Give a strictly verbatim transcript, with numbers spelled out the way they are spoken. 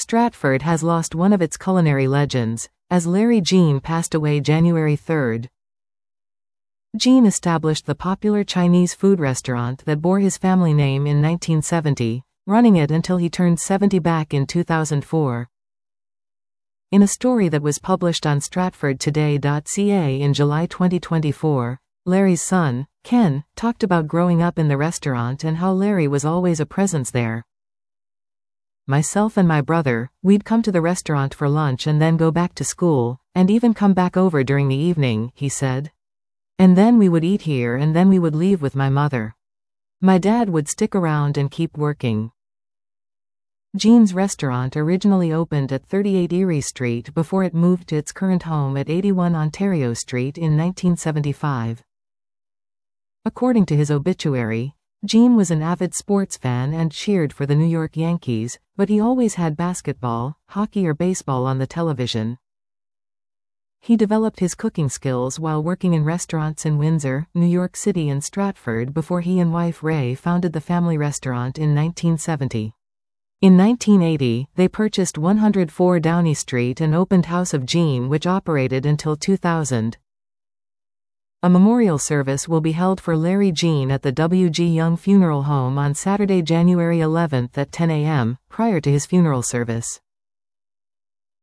Stratford has lost one of its culinary legends, as Larry Jean passed away January third. Jean established the popular Chinese food restaurant that bore his family name in nineteen seventy, running it until he turned seventy back in two thousand four. In a story that was published on Stratford Today dot c a in July twenty twenty-four, Larry's son, Ken, talked about growing up in the restaurant and how Larry was always a presence there. "Myself and my brother, we'd come to the restaurant for lunch and then go back to school, and even come back over during the evening," he said. "And then we would eat here and then we would leave with my mother. My dad would stick around and keep working." Jean's restaurant originally opened at thirty-eight Erie Street before it moved to its current home at eighty-one Ontario Street in nineteen seventy-five. According to his obituary, Jean was an avid sports fan and cheered for the New York Yankees, but he always had basketball, hockey or baseball on the television. He developed his cooking skills while working in restaurants in Windsor, New York City and Stratford before he and wife Ray founded the family restaurant in nineteen seventy. In nineteen eighty, they purchased one oh four Downey Street and opened House of Jean, which operated until two thousand. A memorial service will be held for Larry Jean at the W G Young Funeral Home on Saturday, January eleventh at ten a m, prior to his funeral service.